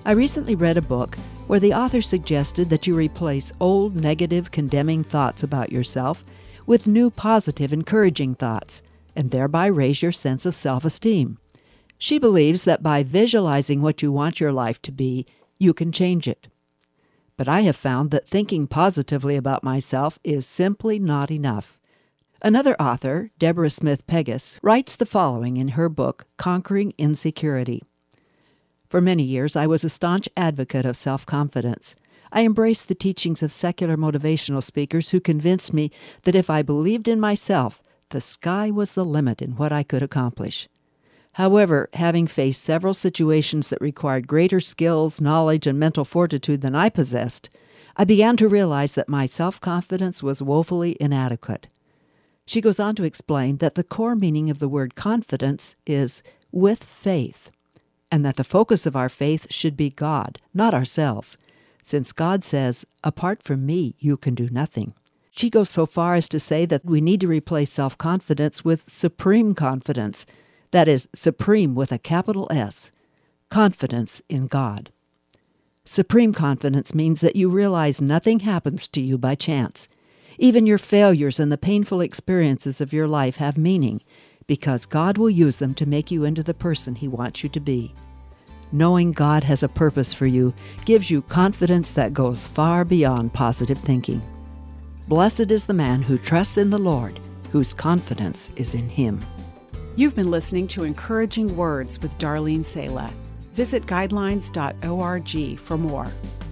I recently read a book where the author suggested that you replace old negative, condemning thoughts about yourself with new positive, encouraging thoughts, and thereby raise your sense of self-esteem. She believes that by visualizing what you want your life to be, you can change it. But I have found that thinking positively about myself is simply not enough. Another author, Deborah Smith Pegas, writes the following in her book, Conquering Insecurity. For many years, I was a staunch advocate of self-confidence. I embraced the teachings of secular motivational speakers who convinced me that if I believed in myself, the sky was the limit in what I could accomplish. However, having faced several situations that required greater skills, knowledge, and mental fortitude than I possessed, I began to realize that my self-confidence was woefully inadequate. She goes on to explain that the core meaning of the word confidence is with faith, and that the focus of our faith should be God, not ourselves, since God says, apart from me, you can do nothing. She goes so far as to say that we need to replace self-confidence with supreme confidence, that is, supreme with a capital S, confidence in God. Supreme confidence means that you realize nothing happens to you by chance. Even your failures and the painful experiences of your life have meaning, because God will use them to make you into the person He wants you to be. Knowing God has a purpose for you gives you confidence that goes far beyond positive thinking. Blessed is the man who trusts in the Lord, whose confidence is in Him. You've been listening to Encouraging Words with Darlene Sala. Visit guidelines.org for more.